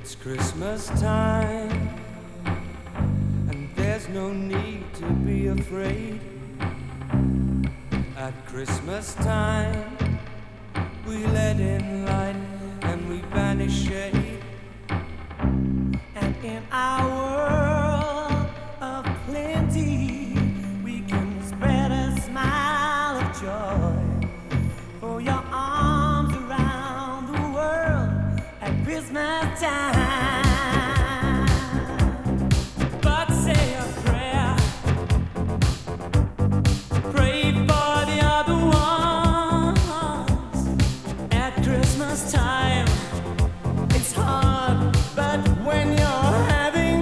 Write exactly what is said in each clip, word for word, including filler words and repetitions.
It's Christmas time, and there's no need to be afraid. At Christmas time, we let in light and we banish shade. And in our world of plenty, we can spread a smile of joy. For your arms around the world at Christmas time. But say a prayer, pray for the other ones. At Christmas time, it's hard, but when you're having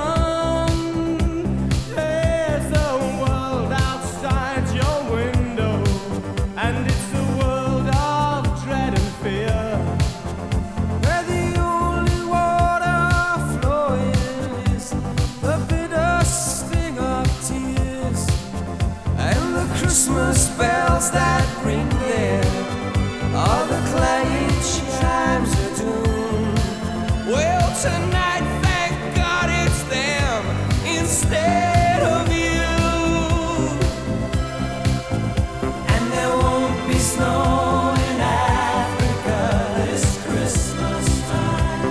fun, there's a world outside your window, and it's a world of dread and fear, where the only water flowing is the bitter sting of tears, and the Christmas bells that ring there are the clanging chimes of doom. Well, tonight, thank God it's them instead of you. And there won't be snow in Africa this Christmas time.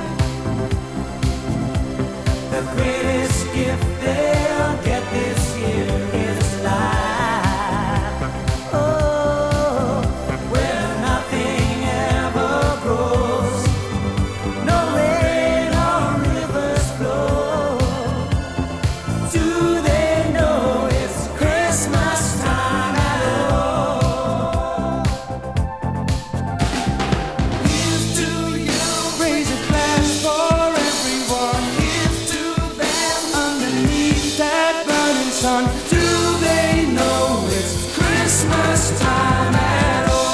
The greatest gift they'll get this year is life. Oh, where nothing ever grows, no rain or rivers flow. Do they know it's Christmas time at all? Here's to you, raise a glass for everyone. Here's to them underneath that burning sun. Do they know it's Christmas time at all?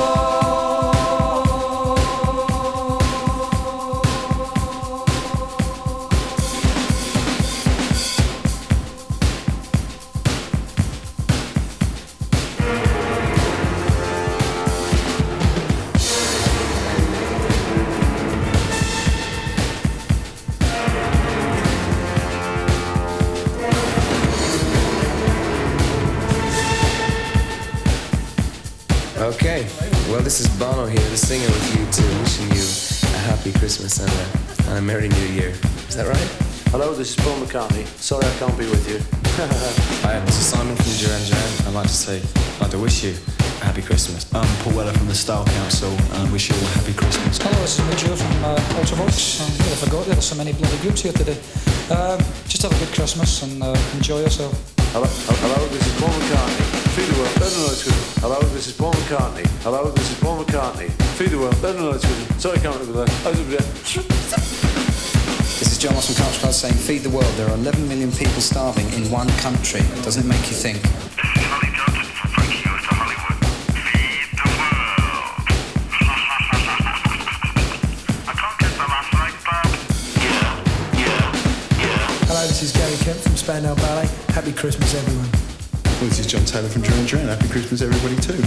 Okay, well, this is Bono here, the singer with you too, wishing you a happy Christmas and a, and a Merry New Year. Is that right? Hello, this is Paul McCartney. Sorry I can't be with you. Hi, this is Simon from Duran Duran. I'd like to say, I'd like to wish you a happy Christmas. I'm Paul Weller from the Style Council, and I wish you all a happy Christmas. Hello, this is Joe from uh, Ultravox. Um, I forgot there's so many bloody groups here today. Um, just have a good Christmas and uh, enjoy yourself. Hello, hello, this is Paul McCartney. Feed the world, better know it's good. Hello, this is Paul McCartney. Hello, this is Paul McCartney. Feed the world, better know it's good. Sorry I can't remember that. This is John Moss from Culture Club saying, feed the world. There are eleven million people starving in one country. Doesn't it make you think? This is Holly Johnson from Frankie Goes to Hollywood. Feed the world. I can't get the last night, Bob. Yeah, yeah, yeah. Hello, this is Gary Kemp from Spandau Ballet. Happy Christmas, everyone. Well, this is John Taylor from Duran Duran. Happy Christmas, everybody, too.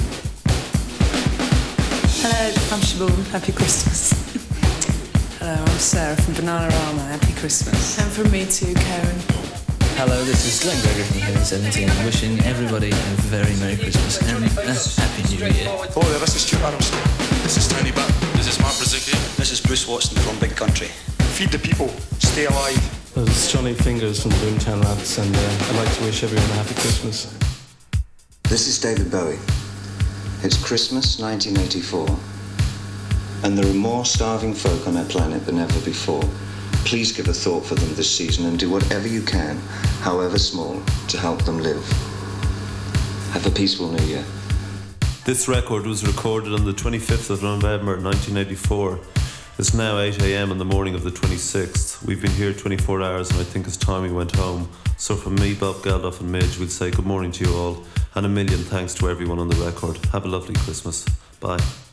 Hello, I'm Siobhan. Happy Christmas. Hello, I'm Sarah from Bananarama. Happy Christmas. And from me too, Karen. Hello, this is Glenn Gregory from Heaven seventeen, wishing everybody a very Merry Christmas and a Happy New Year. Oh, yeah, this is Stuart Adams. This is Tony Butt. This is Mark Brzezicki. This is Bruce Watson from Big Country. Feed the people. Stay alive. This is Johnny Fingers from the Boomtown Rats, and uh, I'd like to wish everyone a happy Christmas. This is David Bowie. It's Christmas nineteen eighty-four, and there are more starving folk on our planet than ever before. Please give a thought for them this season and do whatever you can, however small, to help them live. Have a peaceful New Year. This record was recorded on the twenty-fifth of November nineteen eighty-four. It's now eight a.m. on the morning of the twenty-sixth. We've been here twenty-four hours and I think it's time we went home. So from me, Bob Geldof and Midge, we'll say good morning to you all and a million thanks to everyone on the record. Have a lovely Christmas. Bye.